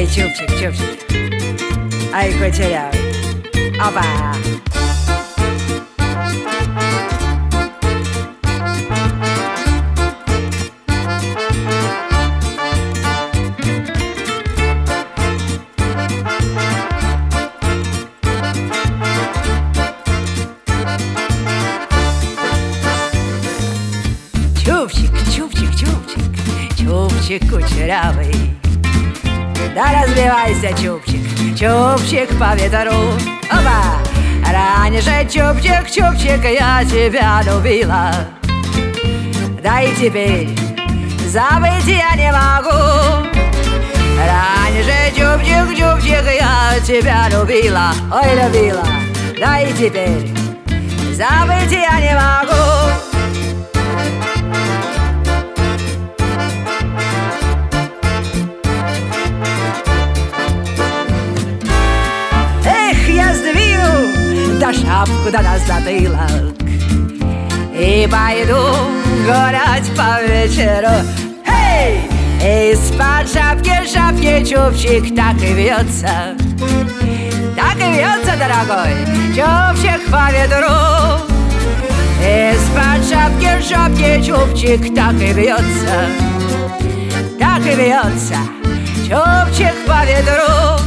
чубчик, чубчик, ай, кучерявый, опа! Чубчик, чубчик, чубчик, чубчик кучерявый, да разбивайся, чубчик, чубчик по ветру. Опа! Раньше, чубчик, чубчик, я тебя любила, да и теперь забыть я не могу. Раньше, чубчик, чубчик, я тебя любила, ой, любила, да и теперь забыть я не могу. Я сдвину да шапку да на затылок и пойду гулять по вечеру. Эй! Из-под шапки чубчик так и вьется, дорогой, чубчик по ветру. Из-под шапки чубчик так и вьется, чубчик по ветру.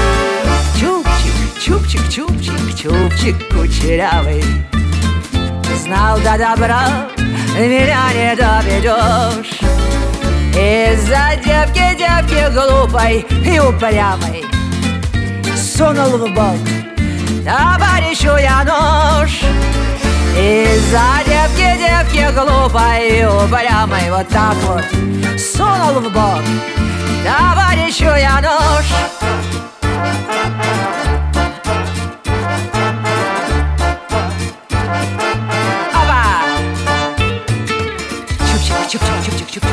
Чубчик, чубчик, чубчик кучерявый, знал до добра, меня не доведешь. Из-за девки глупой и упрямой сунул в бок товарищу я нож. Из-за девки глупой и упрямой вот так вот сунул в бок товарищу я нож. Чубчик.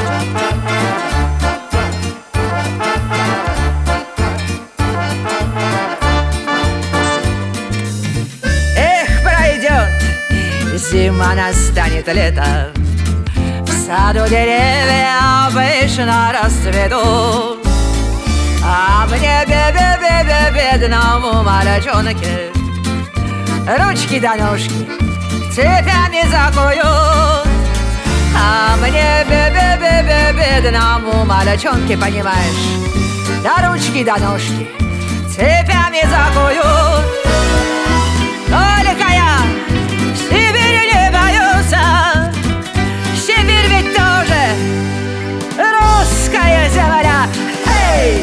Эх, пройдет зима, настанет лето, в саду деревья обычно расцветут, а мне бедному мальчонке ручки до ножки цепями закуют. А мне бедному мальчонке, понимаешь, до ручки до ножки цепями закуют. Только я в Сибирь не боюсь, Сибирь ведь тоже русская земля. Эй,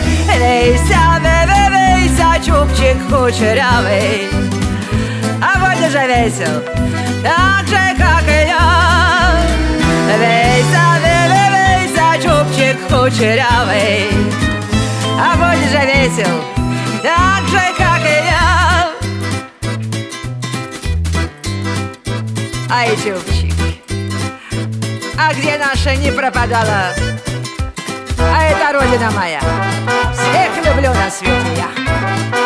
вейся, чубчик кучерявый, а вот же весел, так же, как и я. Вейся, чубчик кучерявый, а вот же весел, так же, как и я. Ай, чубчик, а где наша не пропадала? А это родина моя, всех люблю на свете я.